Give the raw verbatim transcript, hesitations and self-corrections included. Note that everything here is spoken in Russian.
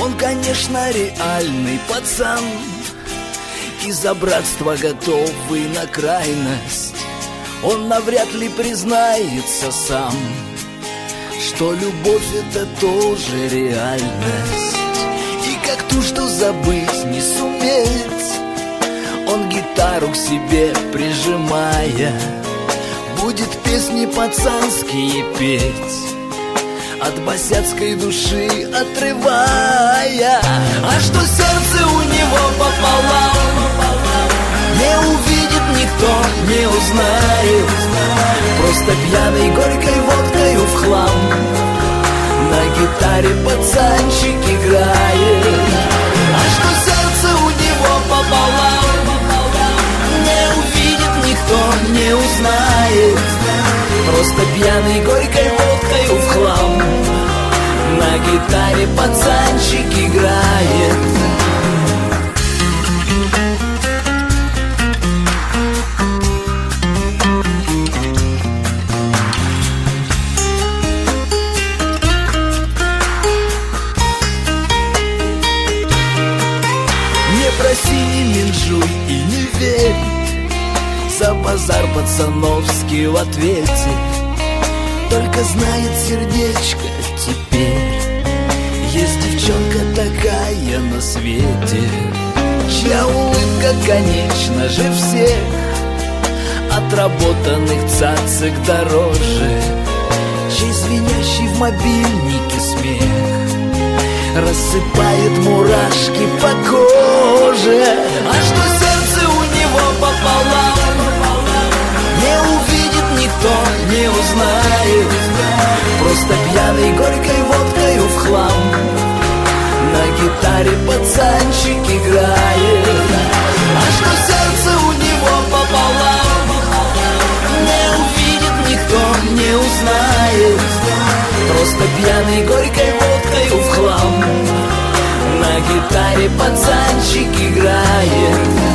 Он, конечно, реальный пацан, и за братство готовый на крайность. Он навряд ли признается сам, что любовь — это тоже реальность. И как ту, что забыть не суметь, он гитару к себе прижимая будет песни пацанские петь, от босяцкой души отрывая. А что сердце у него пополам, не увидит никто, не узнает. Просто пьяной горькой водкою в хлам на гитаре пацанчик играет. А что сердце у него пополам, не увидит никто, не узнает. Просто пьяной горькой водкою в хлам на гитаре пацанчик играет. Не проси, не менжуй и не верь, за базар пацановский в ответе. Только знает сердечко теперь, есть девчонка такая на свете, чья улыбка, конечно же, всех отработанных цацик дороже, чей звенящий в мобильнике смех рассыпает мурашки по коже. А что сердце у него пополам, не увидит никто, не узнает. Просто пьяной горькой водкою в хлам на гитаре пацанчик играет. А что сердце у него пополам, не увидит никто, не узнает. Просто пьяной горькой водкою в хлам на гитаре пацанчик играет.